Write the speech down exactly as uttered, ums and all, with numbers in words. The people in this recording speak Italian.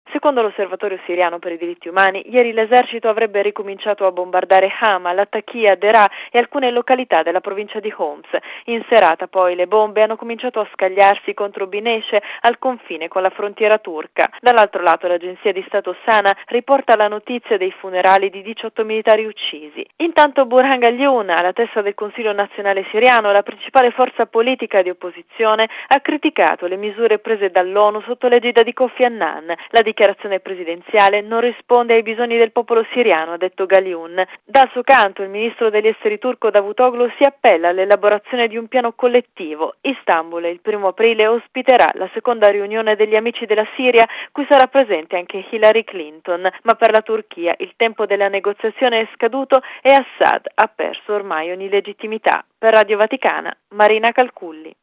Secondo l'Osservatorio siriano per i diritti umani, ieri l'esercito avrebbe ricominciato a bombardare Hama, Latakia, Deraa e alcune località della provincia di Homs. In serata poi le bombe hanno cominciato a scagliarsi contro Binesce al confine con la frontiera turca. Dall'altro lato l'agenzia di Stato Sana riporta la notizia dei funerali di diciotto militari uccisi. Intanto Burhan Ghaliun, alla testa del Consiglio nazionale siriano, la principale forza politica di opposizione, ha criticato le misure prese dall'ONU sotto l'egida di Kofi Annan. La dichiarazione presidenziale non risponde ai bisogni del popolo siriano, ha detto Ghaliun. Dal suo canto il ministro degli esteri turco Davutoglu si appella all'elaborazione di un piano collettivo. Istanbul il primo aprile ospiterà la seconda riunione degli amici della Siria, cui sarà presente anche Hillary Clinton, ma per la Turchia il tempo della negoziazione è scaduto e Assad ha perso ormai ogni legittimità. Per Radio Vaticana, Marina Calculli.